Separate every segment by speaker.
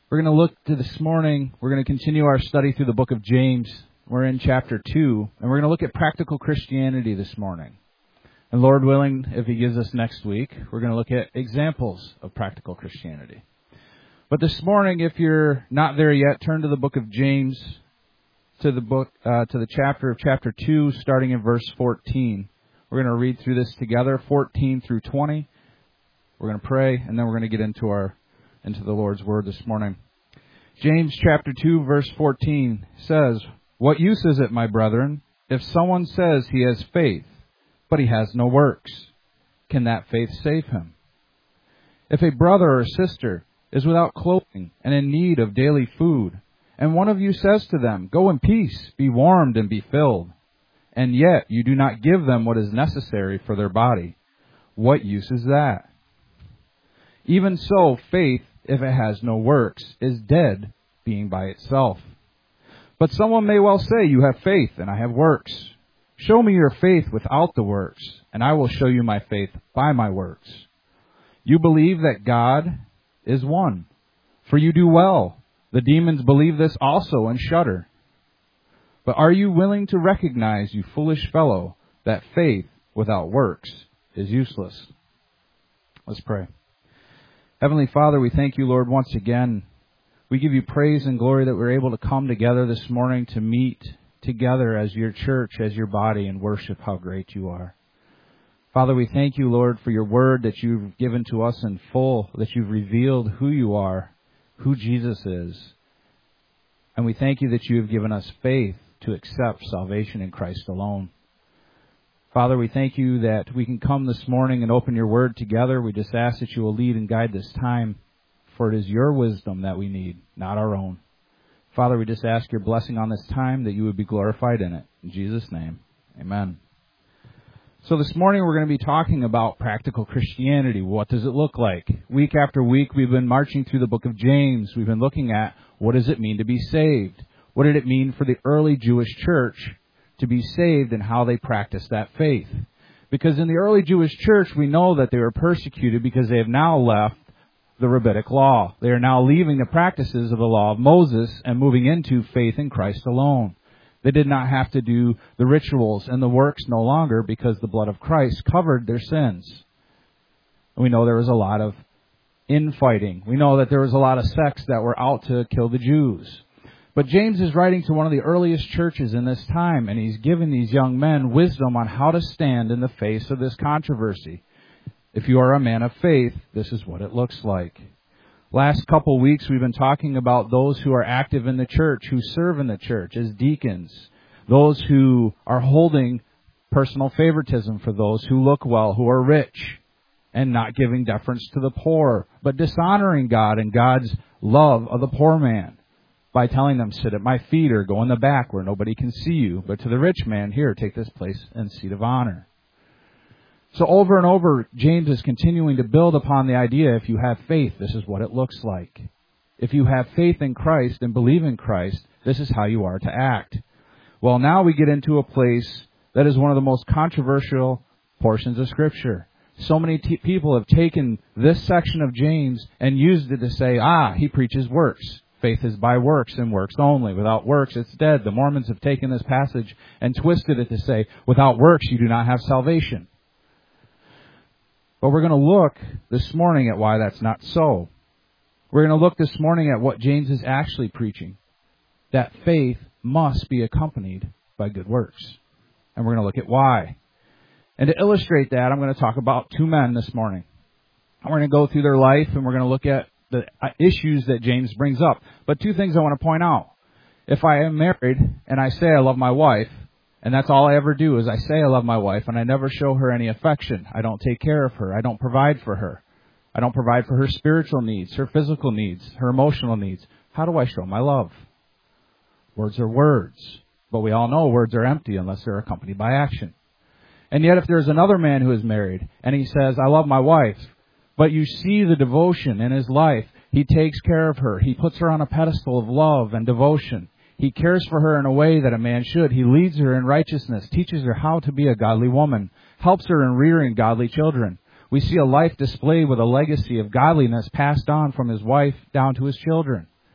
Speaker 1: We're going to look to this morning, we're going to continue our study through the book of James. We're in chapter 2, and we're going to look at practical Christianity this morning. And Lord willing, if He gives us next week, we're going to look at examples of practical Christianity. But this morning, if you're not there yet, turn to the book of James, to the chapter 2, starting in verse 14. We're going to read through this together, 14 through 20. We're going to pray, and then we're going to get into the Lord's Word this morning. James chapter 2, verse 14 says, "What use is it, my brethren, if someone says he has faith, but he has no works? Can that faith save him? If a brother or sister is without clothing and in need of daily food, and one of you says to them, 'Go in peace, be warmed and be filled,' and yet you do not give them what is necessary for their body, what use is that? Even so, faith, if it has no works, is dead, being by itself. But someone may well say, 'You have faith, and I have works. Show me your faith without the works, and I will show you my faith by my works. You believe that God is one, for you do well. The demons believe this also and shudder. But are you willing to recognize, you foolish fellow, that faith without works is useless?'" Let's pray. Heavenly Father, we thank you, Lord, once again. We give you praise and glory that we're able to come together this morning to meet together as your church, as your body, and worship how great you are. Father, we thank you, Lord, for your word that you've given to us in full, that you've revealed who you are, who Jesus is. And we thank you that you have given us faith to accept salvation in Christ alone. Father, we thank you that we can come this morning and open your word together. We just ask that you will lead and guide this time, for it is your wisdom that we need, not our own. Father, we just ask your blessing on this time, that you would be glorified in it. In Jesus' name, amen. So this morning we're going to be talking about practical Christianity. What does it look like? Week after week we've been marching through the book of James. We've been looking at what does it mean to be saved? What did it mean for the early Jewish church to be saved and how they practiced that faith? Because in the early Jewish church, we know that they were persecuted because they have now left the rabbinic law. They are now leaving the practices of the law of Moses and moving into faith in Christ alone. They did not have to do the rituals and the works no longer because the blood of Christ covered their sins. And we know there was a lot of infighting. We know that there was a lot of sects that were out to kill the Jews. But James is writing to one of the earliest churches in this time, and he's giving these young men wisdom on how to stand in the face of this controversy. If you are a man of faith, this is what it looks like. Last couple weeks, we've been talking about those who are active in the church, who serve in the church as deacons, those who are holding personal favoritism for those who look well, who are rich, and not giving deference to the poor, but dishonoring God and God's love of the poor man by telling them, "Sit at my feet," or "Go in the back where nobody can see you." But to the rich man, "Here, take this place and seat of honor." So over and over, James is continuing to build upon the idea, if you have faith, this is what it looks like. If you have faith in Christ and believe in Christ, this is how you are to act. Well, now we get into a place that is one of the most controversial portions of Scripture. So many people have taken this section of James and used it to say, he preaches works. Faith is by works and works only. Without works, it's dead. The Mormons have taken this passage and twisted it to say, without works, you do not have salvation. But we're going to look this morning at why that's not so. We're going to look this morning at what James is actually preaching, that faith must be accompanied by good works. And we're going to look at why. And to illustrate that, I'm going to talk about two men this morning. And we're going to go through their life, and we're going to look at the issues that James brings up. But two things I want to point out. If I am married and I say I love my wife, and that's all I ever do is I say I love my wife, and I never show her any affection. I don't take care of her. I don't provide for her. I don't provide for her spiritual needs, her physical needs, her emotional needs. How do I show my love? Words are words. But we all know words are empty unless they're accompanied by action. And yet if there's another man who is married, and he says, I love my wife, but you see the devotion in his life. He takes care of her. He puts her on a pedestal of love and devotion. He cares for her in a way that a man should. He leads her in righteousness, teaches her how to be a godly woman, helps her in rearing godly children. We see a life displayed with a legacy of godliness passed on from his wife down to his children.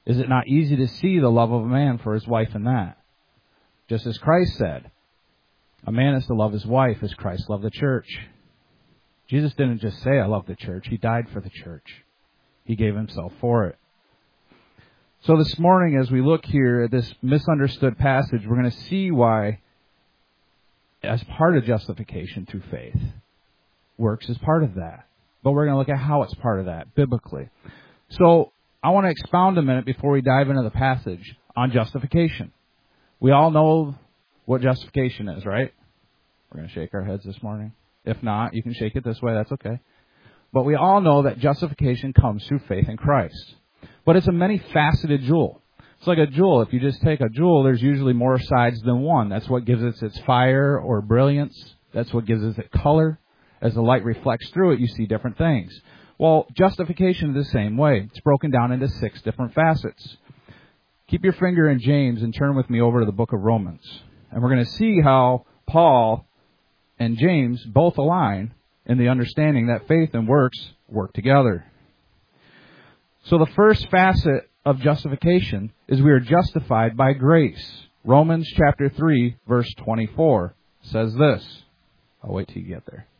Speaker 1: Is it not easy to see the love of a man for his wife in that? Just as Christ said, a man is to love his wife as Christ loved the church. Jesus didn't just say, I love the church. He died for the church. He gave himself for it. So this morning, as we look here at this misunderstood passage, we're going to see why, as part of justification through faith, works is part of that. But we're going to look at how it's part of that, biblically. So I want to expound a minute before we dive into the passage on justification. We all know what justification is, right? We're going to shake our heads this morning. If not, you can shake it this way. That's okay. But we all know that justification comes through faith in Christ. But it's a many-faceted jewel. It's like a jewel. If you just take a jewel, there's usually more sides than one. That's what gives it its fire or brilliance. That's what gives it its color. As the light reflects through it, you see different things. Well, justification is the same way. It's broken down into 6 different facets. Keep your finger in James and turn with me over to the book of Romans. And we're going to see how Paul and James both align in the understanding that faith and works work together. So the first facet of justification is we are justified by grace. Romans chapter 3, verse 24 says this. I'll wait till you get there.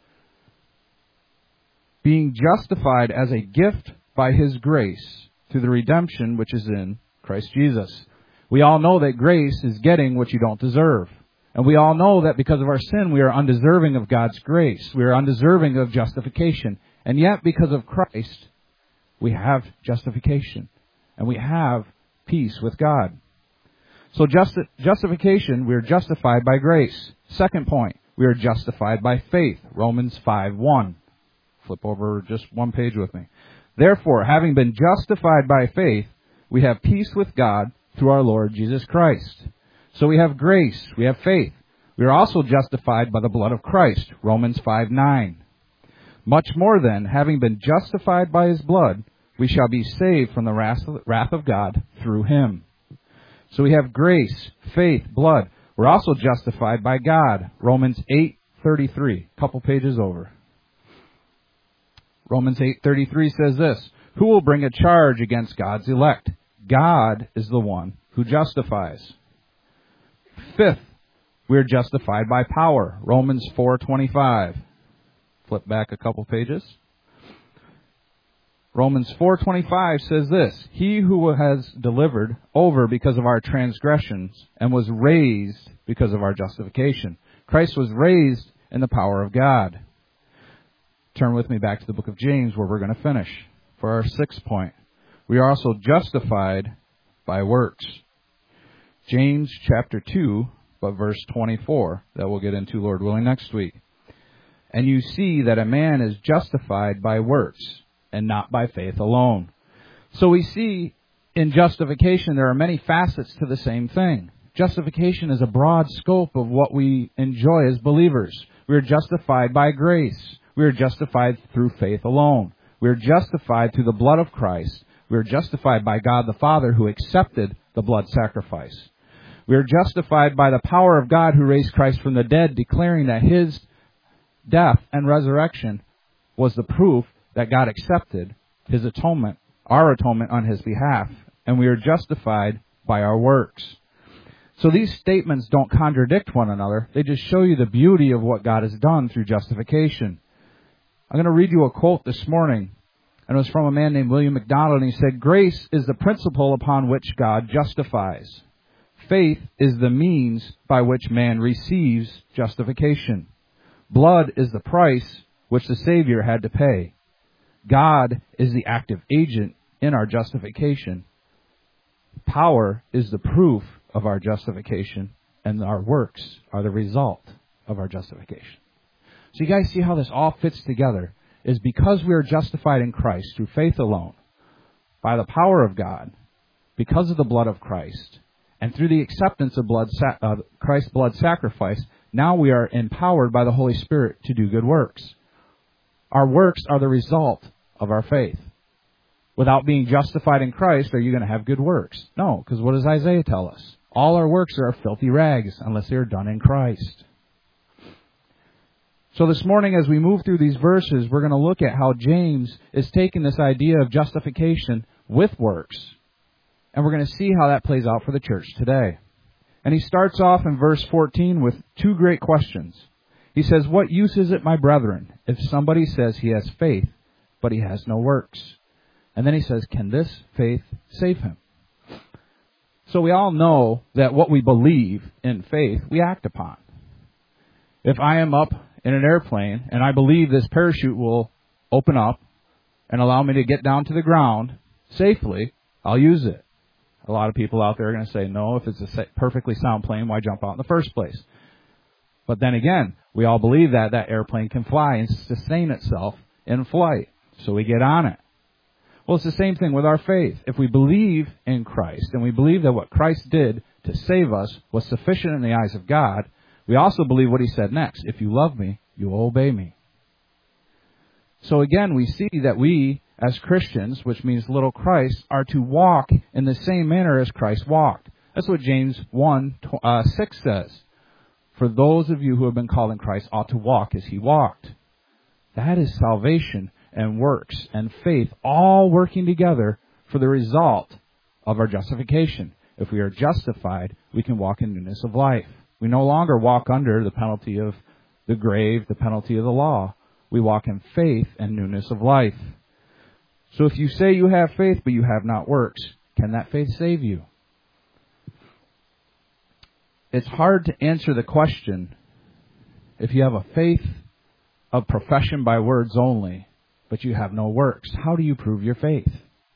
Speaker 1: Being justified as a gift by His grace through the redemption which is in Christ Jesus. We all know that grace is getting what you don't deserve. And we all know that because of our sin, we are undeserving of God's grace. We are undeserving of justification. And yet, because of Christ, we have justification. And we have peace with God. So justification, we are justified by grace. Second point, we are justified by faith. Romans 5:1. Flip over just one page with me. Therefore, having been justified by faith, we have peace with God through our Lord Jesus Christ. So we have grace, we have faith. We are also justified by the blood of Christ. Romans 5:9. Much more then, having been justified by His blood, we shall be saved from the wrath of God through Him. So we have grace, faith, blood. We're also justified by God. Romans 8:33. A couple pages over. Romans 8:33 says this, who will bring a charge against God's elect? God is the one who justifies. Fifth, we are justified by power. Romans 4:25. Flip back a couple pages. Romans 4:25 says this, he who was delivered over because of our transgressions and was raised because of our justification. Christ was raised in the power of God. Turn with me back to the book of James where we're going to finish for our 6th point. We are also justified by works. James chapter 2, but verse 24, that we'll get into, Lord willing, next week. And you see that a man is justified by works and not by faith alone. So we see in justification there are many facets to the same thing. Justification is a broad scope of what we enjoy as believers. We are justified by grace. We are justified through faith alone. We are justified through the blood of Christ. We are justified by God the Father who accepted the blood sacrifice. We are justified by the power of God who raised Christ from the dead, declaring that His death and resurrection was the proof that God accepted His atonement, our atonement on His behalf. And we are justified by our works. So these statements don't contradict one another. They just show you the beauty of what God has done through justification. I'm going to read you a quote this morning. And it was from a man named William MacDonald. And he said, grace is the principle upon which God justifies. Faith is the means by which man receives justification. Blood is the price which the Savior had to pay. God is the active agent in our justification. Power is the proof of our justification, and our works are the result of our justification. So you guys see how this all fits together? Is because we are justified in Christ through faith alone, by the power of God, because of the blood of Christ, and through the acceptance of Christ's blood sacrifice, now we are empowered by the Holy Spirit to do good works. Our works are the result of our faith. Without being justified in Christ, are you going to have good works? No, because what does Isaiah tell us? All our works are filthy rags unless they are done in Christ. So this morning, as we move through these verses, we're going to look at how James is taking this idea of justification with works And we're going to see how that plays out for the church today. And he starts off in verse 14 with two great questions. He says, "What use is it, my brethren, if somebody says he has faith, but he has no works?" And then he says, "Can this faith save him?" So we all know that what we believe in faith, we act upon. If I am up in an airplane and I believe this parachute will open up and allow me to get down to the ground safely, I'll use it. A lot of people out there are going to say, no, if it's a perfectly sound plane, why jump out in the first place? But then again, we all believe that that airplane can fly and sustain itself in flight. So we get on it. Well, it's the same thing with our faith. If we believe in Christ and we believe that what Christ did to save us was sufficient in the eyes of God, we also believe what he said next. If you love me, you will obey me. So again, we see that we, as Christians, which means little Christ, are to walk in the same manner as Christ walked. That's what James 1:6 says. For those of you who have been called in Christ ought to walk as he walked. That is salvation and works and faith all working together for the result of our justification. If we are justified, we can walk in newness of life. We no longer walk under the penalty of the grave, the penalty of the law. We walk in faith and newness of life. So if you say you have faith but you have not works, can that faith save you? It's hard to answer the question if you have a faith of profession by words only, but you have no works. How do you prove your faith?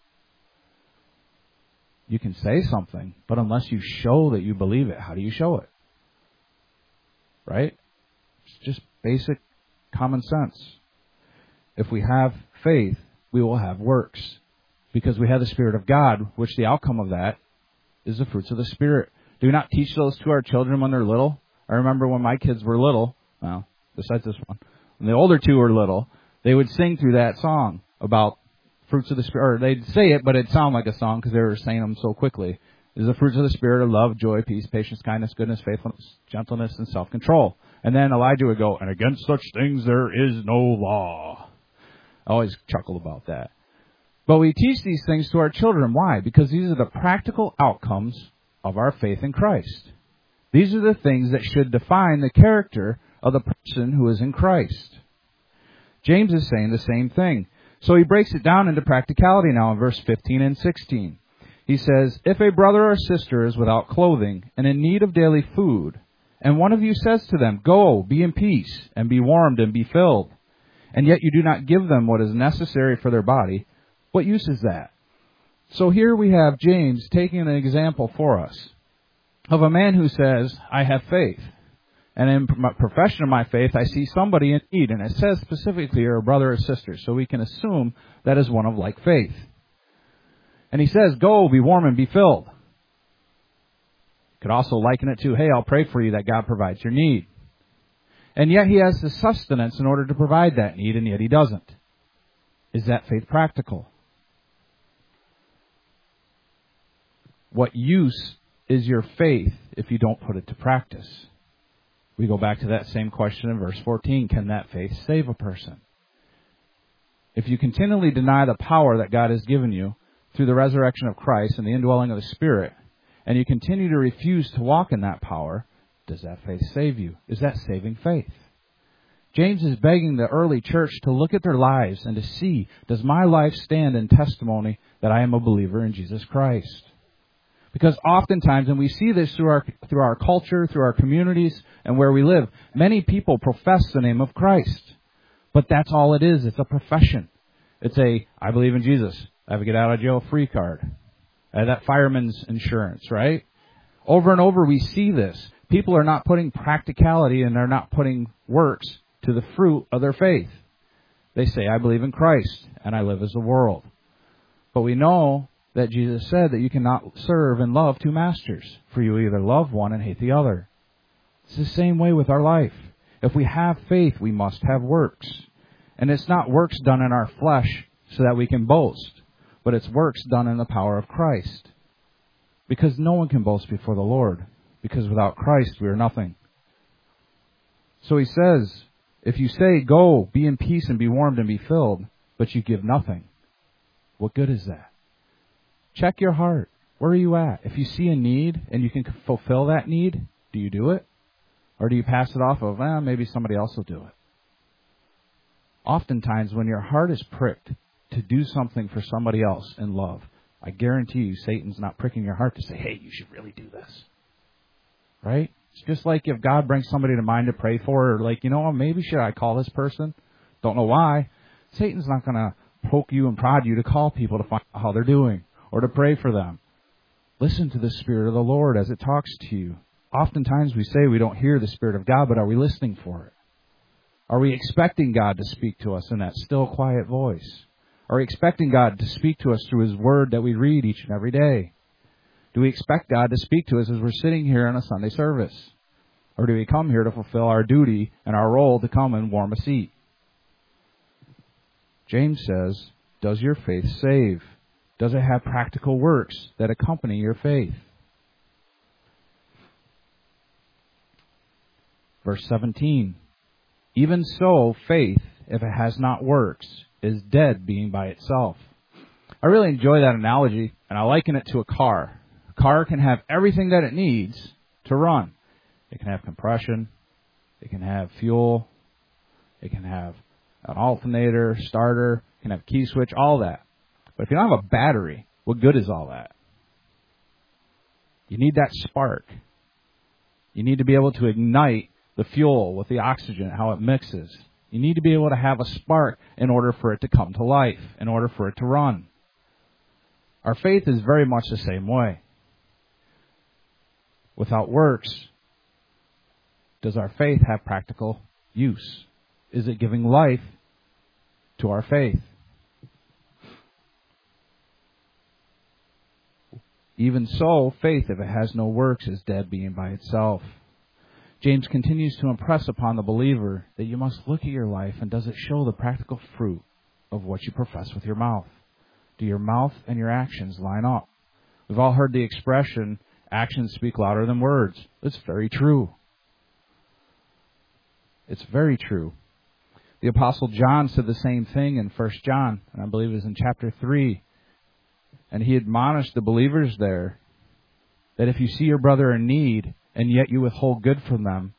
Speaker 1: You can say something, but unless you show that you believe it, how do you show it? Right? It's just basic common sense. If we have faith, we will have works, because we have the Spirit of God, which the outcome of that is the fruits of the Spirit. Do we not teach those to our children when they're little? I remember when my kids were little, well, besides this one, when the older two were little, they would sing through that song about fruits of the Spirit. Or they'd say it, but it'd sound like a song because they were saying them so quickly. Is the fruits of the Spirit of love, joy, peace, patience, kindness, goodness, faithfulness, gentleness, and self-control. And then Elijah would go, and against such things there is no law. I always chuckle about that. But we teach these things to our children. Why? Because these are the practical outcomes of our faith in Christ. These are the things that should define the character of the person who is in Christ. James is saying the same thing. So he breaks it down into practicality now in verse 15 and 16. He says, "If a brother or sister is without clothing and in need of daily food, and one of you says to them, 'Go, be in peace, and be warmed and be filled,' and yet you do not give them what is necessary for their body, what use is that?" So here we have James taking an example for us of a man who says, "I have faith. And in my profession of my faith, I see somebody in need." And it says specifically here, a brother or sister. So we can assume that is one of like faith. And he says, "Go, be warm and be filled." Could also liken it to, "Hey, I'll pray for you that God provides your need." And yet he has the sustenance in order to provide that need, and yet he doesn't. Is that faith practical? What use is your faith if you don't put it to practice? We go back to that same question in verse 14. Can that faith save a person? If you continually deny the power that God has given you through the resurrection of Christ and the indwelling of the Spirit, and you continue to refuse to walk in that power, does that faith save you? Is that saving faith? James is begging the early church to look at their lives and to see, does my life stand in testimony that I am a believer in Jesus Christ? Because oftentimes, and we see this through our culture, through our communities, and where we live, many people profess the name of Christ. But that's all it is. It's a profession. It's I believe in Jesus. I have a get out of jail free card. I have that fireman's insurance, right? Over and over we see this. People are not putting practicality and they're not putting works to the fruit of their faith. They say, "I believe in Christ and I live as the world." But we know that Jesus said that you cannot serve and love two masters, for you either love one and hate the other. It's the same way with our life. If we have faith, we must have works. And it's not works done in our flesh so that we can boast, but it's works done in the power of Christ. Because no one can boast before the Lord, because without Christ we are nothing. So he says, if you say, "Go, be in peace and be warmed and be filled," but you give nothing, what good is that? Check your heart. Where are you at? If you see a need and you can fulfill that need, do you do it? Or do you pass it off of, maybe somebody else will do it? Oftentimes, when your heart is pricked to do something for somebody else in love, I guarantee you Satan's not pricking your heart to say, hey, you should really do this. Right? It's just like if God brings somebody to mind to pray for, or like, maybe should I call this person? Don't know why. Satan's not going to poke you and prod you to call people to find out how they're doing or to pray for them. Listen to the Spirit of the Lord as it talks to you. Oftentimes we say we don't hear the Spirit of God, but are we listening for it? Are we expecting God to speak to us in that still, quiet voice? Are we expecting God to speak to us through His Word that we read each and every day? Do we expect God to speak to us as we're sitting here in a Sunday service? Or do we come here to fulfill our duty and our role to come and warm a seat? James says, does your faith save? Does it have practical works that accompany your faith? Verse 17, even so, faith, if it has not works, is dead being by itself. I really enjoy that analogy, and I liken it to a car. A car can have everything that it needs to run. It can have compression, it can have fuel, it can have an alternator, starter, it can have key switch, all that. But if you don't have a battery, what good is all that? You need that spark. You need to be able to ignite the fuel with the oxygen, how it mixes. You need to be able to have a spark in order for it to come to life, in order for it to run. Our faith is very much the same way. Without works, does our faith have practical use? Is it giving life to our faith? Even so, faith, if it has no works, is dead being by itself. James continues to impress upon the believer that you must look at your life and does it show the practical fruit of what you profess with your mouth? Do your mouth and your actions line up? We've all heard the expression, actions speak louder than words. It's very true. It's very true. The Apostle John said the same thing in 1 John, and I believe it was in chapter 3. And he admonished the believers there that if you see your brother in need and yet you withhold good from them,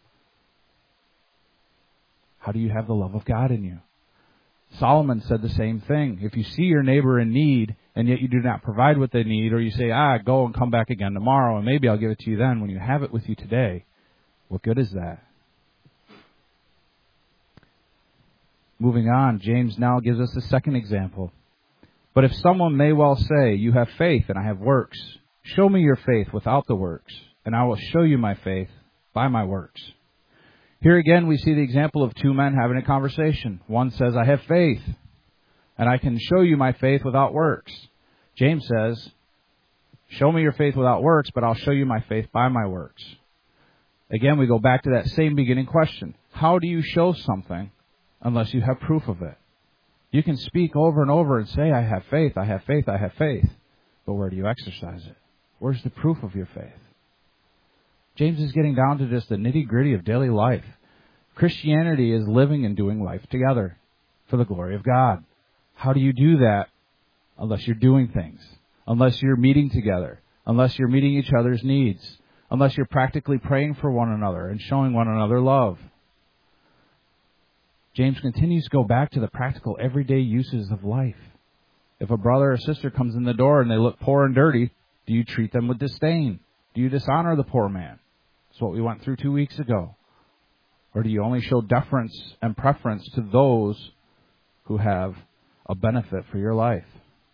Speaker 1: how do you have the love of God in you? Solomon said the same thing. If you see your neighbor in need and yet you do not provide what they need, or you say, go and come back again tomorrow and maybe I'll give it to you then when you have it with you today, what good is that? Moving on, James now gives us a second example. But if someone may well say, you have faith and I have works, show me your faith without the works, and I will show you my faith by my works. Here again we see the example of two men having a conversation. One says, I have faith, and I can show you my faith without works. James says, show me your faith without works, but I'll show you my faith by my works. Again, we go back to that same beginning question. How do you show something unless you have proof of it? You can speak over and over and say, I have faith, I have faith, I have faith. But where do you exercise it? Where's the proof of your faith? James is getting down to just the nitty-gritty of daily life. Christianity is living and doing life together for the glory of God. How do you do that unless you're doing things? Unless you're meeting together? Unless you're meeting each other's needs? Unless you're practically praying for one another and showing one another love? James continues to go back to the practical everyday uses of life. If a brother or sister comes in the door and they look poor and dirty, do you treat them with disdain? Do you dishonor the poor man? That's what we went through 2 weeks ago. Or do you only show deference and preference to those who have a benefit for your life?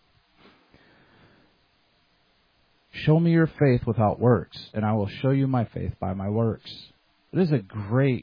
Speaker 1: Show me your faith without works, and I will show you my faith by my works. It is a great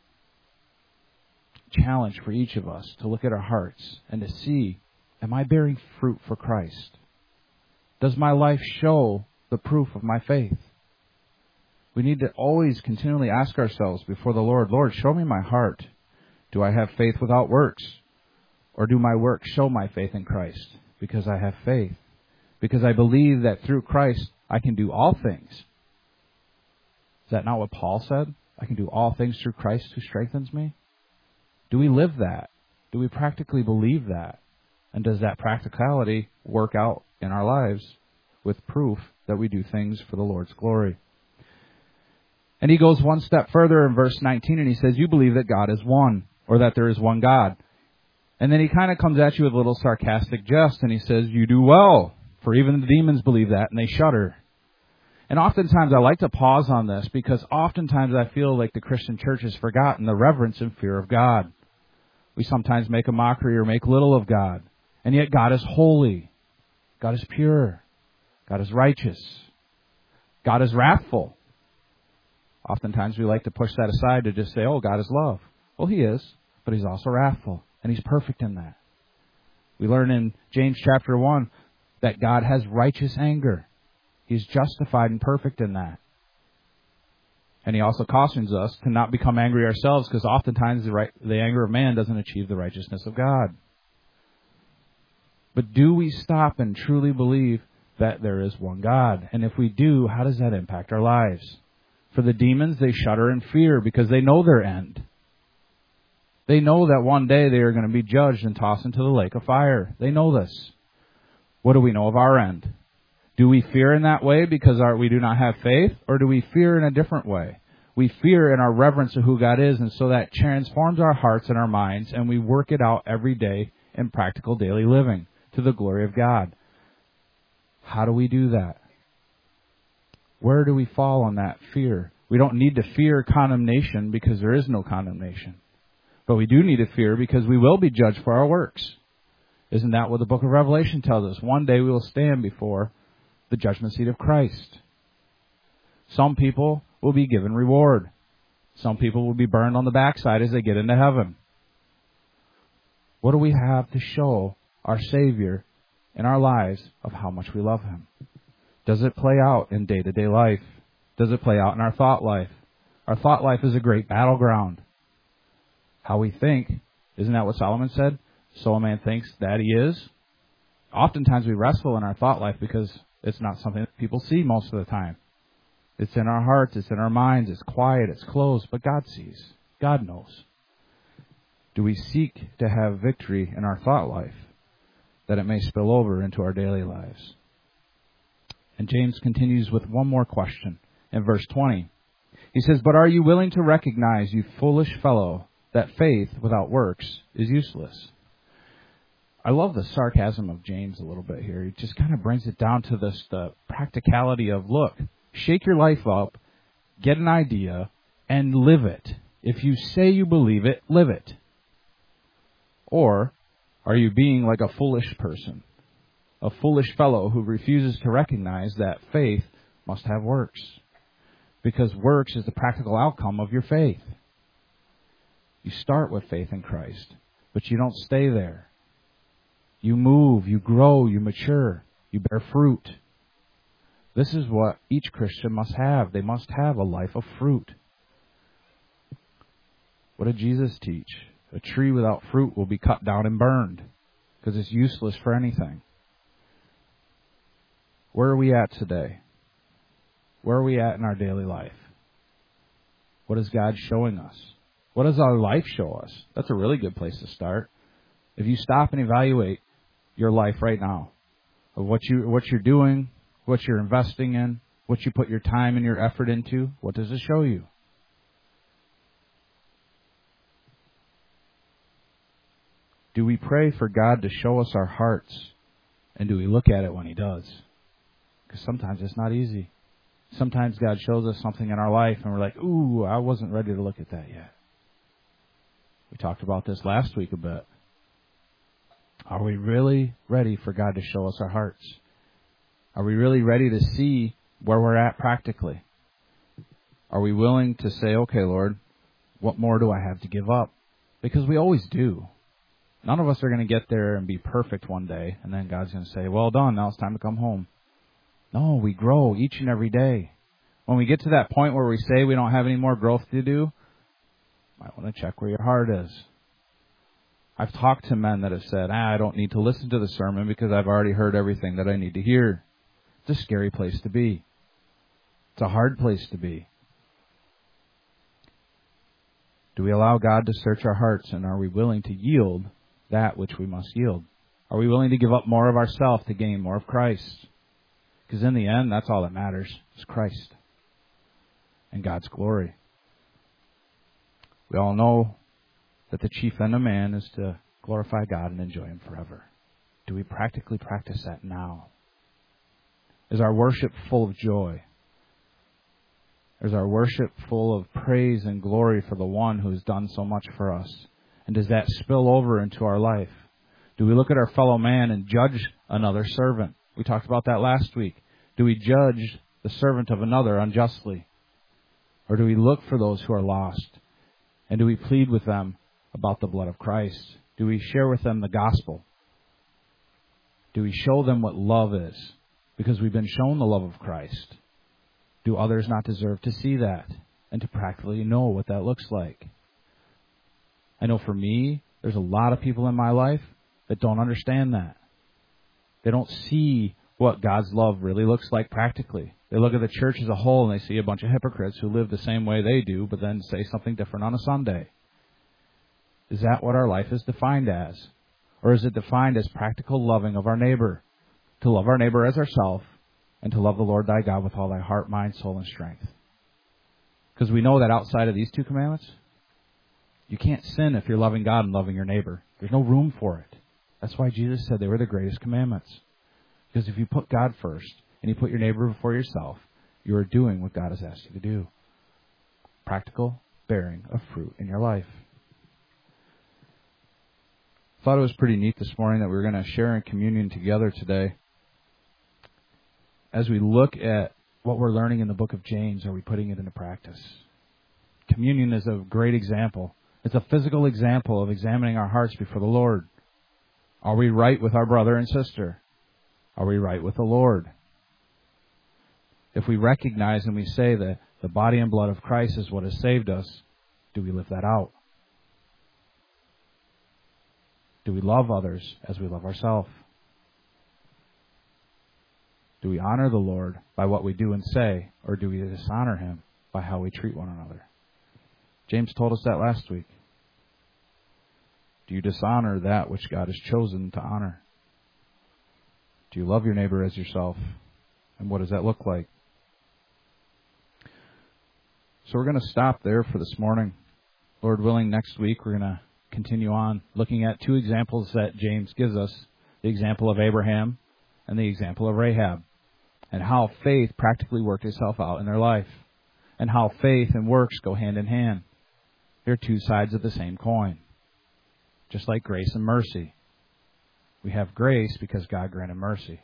Speaker 1: challenge for each of us to look at our hearts and to see, am I bearing fruit for Christ? Does my life show the proof of my faith? We need to always continually ask ourselves before the Lord, Lord, show me my heart. Do I have faith without works? Or do my works show my faith in Christ? Because I have faith. Because I believe that through Christ I can do all things. Is that not what Paul said? I can do all things through Christ who strengthens me? Do we live that? Do we practically believe that? And does that practicality work out in our lives with proof that we do things for the Lord's glory. And he goes one step further in verse 19, and he says, you believe that God is one, or that there is one God. And then he kind of comes at you with a little sarcastic jest, and he says, you do well, for even the demons believe that, and they shudder. And oftentimes I like to pause on this, because oftentimes I feel like the Christian church has forgotten the reverence and fear of God. We sometimes make a mockery or make little of God. And yet God is holy. God is pure. God is righteous. God is wrathful. Oftentimes we like to push that aside to just say, oh, God is love. Well, He is, but He's also wrathful, and He's perfect in that. We learn in James chapter 1 that God has righteous anger. He's justified and perfect in that. And He also cautions us to not become angry ourselves, because oftentimes the anger of man doesn't achieve the righteousness of God. But do we stop and truly believe that there is one God? And if we do, how does that impact our lives? For the demons, they shudder in fear because they know their end. They know that one day they are going to be judged and tossed into the lake of fire. They know this. What do we know of our end? Do we fear in that way because we do not have faith? Or do we fear in a different way? We fear in our reverence of who God is, and so that transforms our hearts and our minds, and we work it out every day in practical daily living to the glory of God. How do we do that? Where do we fall on that fear? We don't need to fear condemnation because there is no condemnation. But we do need to fear because we will be judged for our works. Isn't that what the book of Revelation tells us? One day we will stand before the judgment seat of Christ. Some people will be given reward. Some people will be burned on the backside as they get into heaven. What do we have to show our Savior in our lives of how much we love Him? Does it play out in day-to-day life? Does it play out in our thought life? Our thought life is a great battleground. How we think, isn't that what Solomon said? So a man thinks that he is. Oftentimes we wrestle in our thought life because it's not something that people see most of the time. It's in our hearts, it's in our minds, it's quiet, it's closed, but God sees. God knows. Do we seek to have victory in our thought life that it may spill over into our daily lives? And James continues with one more question in verse 20. He says, but are you willing to recognize, you foolish fellow, that faith without works is useless? I love the sarcasm of James a little bit here. He just kind of brings it down to the practicality of, look, shake your life up, get an idea, and live it. If you say you believe it, live it. Or are you being like a foolish person? A foolish fellow who refuses to recognize that faith must have works. Because works is the practical outcome of your faith. You start with faith in Christ, but you don't stay there. You move, you grow, you mature, you bear fruit. This is what each Christian must have. They must have a life of fruit. What did Jesus teach? A tree without fruit will be cut down and burned because it's useless for anything. Where are we at today? Where are we at in our daily life? What is God showing us? What does our life show us? That's a really good place to start. If you stop and evaluate your life right now, of what you're doing, what you're investing in, what you put your time and your effort into, what does it show you? Do we pray for God to show us our hearts? And do we look at it when He does? Because sometimes it's not easy. Sometimes God shows us something in our life and we're like, ooh, I wasn't ready to look at that yet. We talked about this last week a bit. Are we really ready for God to show us our hearts? Are we really ready to see where we're at practically? Are we willing to say, okay, Lord, what more do I have to give up? Because we always do. None of us are going to get there and be perfect one day, and then God's going to say, well done, now it's time to come home. No, we grow each and every day. When we get to that point where we say we don't have any more growth to do, you might want to check where your heart is. I've talked to men that have said, I don't need to listen to the sermon because I've already heard everything that I need to hear. It's a scary place to be. It's a hard place to be. Do we allow God to search our hearts, and are we willing to yield that which we must yield? Are we willing to give up more of ourselves to gain more of Christ? Because in the end, that's all that matters, is Christ and God's glory. We all know that the chief end of man is to glorify God and enjoy Him forever. Do we practically practice that now? Is our worship full of joy? Is our worship full of praise and glory for the one who has done so much for us? And does that spill over into our life? Do we look at our fellow man and judge another servant? We talked about that last week. Do we judge the servant of another unjustly? Or do we look for those who are lost? And do we plead with them about the blood of Christ? Do we share with them the gospel? Do we show them what love is? Because we've been shown the love of Christ. Do others not deserve to see that and to practically know what that looks like? I know for me, there's a lot of people in my life that don't understand that. They don't see what God's love really looks like practically. They look at the church as a whole and they see a bunch of hypocrites who live the same way they do, but then say something different on a Sunday. Is that what our life is defined as? Or is it defined as practical loving of our neighbor? To love our neighbor as ourselves, and to love the Lord thy God with all thy heart, mind, soul, and strength. Because we know that outside of these two commandments, you can't sin if you're loving God and loving your neighbor. There's no room for it. That's why Jesus said they were the greatest commandments. Because if you put God first, and you put your neighbor before yourself, you are doing what God has asked you to do. Practical bearing of fruit in your life. I thought it was pretty neat this morning that we were going to share in communion together today. As we look at what we're learning in the book of James, are we putting it into practice? Communion is a great example. It's a physical example of examining our hearts before the Lord. Are we right with our brother and sister? Are we right with the Lord? If we recognize and we say that the body and blood of Christ is what has saved us, do we live that out? Do we love others as we love ourselves? Do we honor the Lord by what we do and say, or do we dishonor Him by how we treat one another? James told us that last week. Do you dishonor that which God has chosen to honor? Do you love your neighbor as yourself? And what does that look like? So we're going to stop there for this morning. Lord willing, next week we're going to continue on looking at two examples that James gives us. The example of Abraham and the example of Rahab. And how faith practically worked itself out in their life. And how faith and works go hand in hand. They're two sides of the same coin. Just like grace and mercy. We have grace because God granted mercy.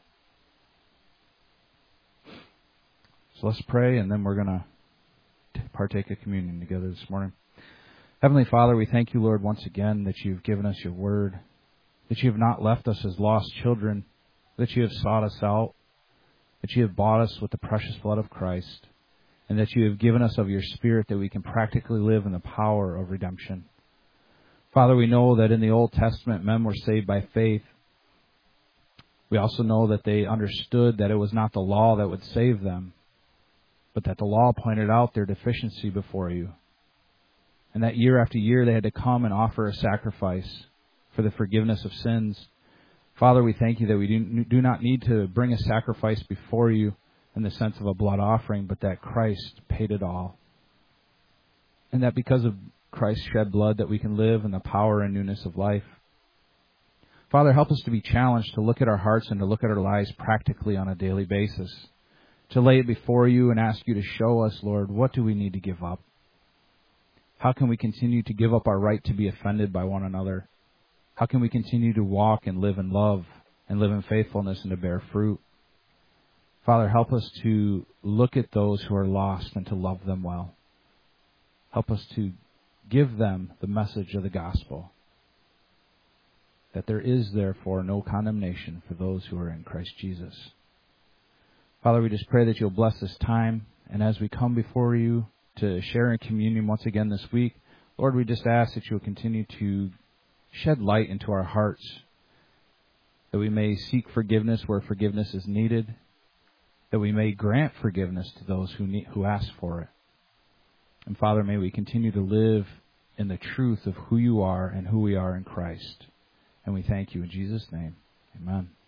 Speaker 1: So let's pray, and then we're going to partake of communion together this morning. Heavenly Father, we thank you, Lord, once again that you've given us your word, that you have not left us as lost children, that you have sought us out, that you have bought us with the precious blood of Christ, and that you have given us of your Spirit that we can practically live in the power of redemption. Father, we know that in the Old Testament, men were saved by faith. We also know that they understood that it was not the law that would save them, but that the law pointed out their deficiency before you. And that year after year they had to come and offer a sacrifice for the forgiveness of sins. Father, we thank you that we do not need to bring a sacrifice before you in the sense of a blood offering, but that Christ paid it all. And that because of Christ's shed blood that we can live in the power and newness of life. Father, help us to be challenged to look at our hearts and to look at our lives practically on a daily basis. To lay it before you and ask you to show us, Lord, what do we need to give up? How can we continue to give up our right to be offended by one another? How can we continue to walk and live in love and live in faithfulness and to bear fruit? Father, help us to look at those who are lost and to love them well. Help us to give them the message of the gospel, that there is therefore no condemnation for those who are in Christ Jesus. Father, we just pray that you'll bless this time, and as we come before you to share in communion once again this week, Lord, we just ask that you'll continue to shed light into our hearts, that we may seek forgiveness where forgiveness is needed, that we may grant forgiveness to those who ask for it. And Father, may we continue to live in the truth of who you are and who we are in Christ. And we thank you in Jesus' name. Amen.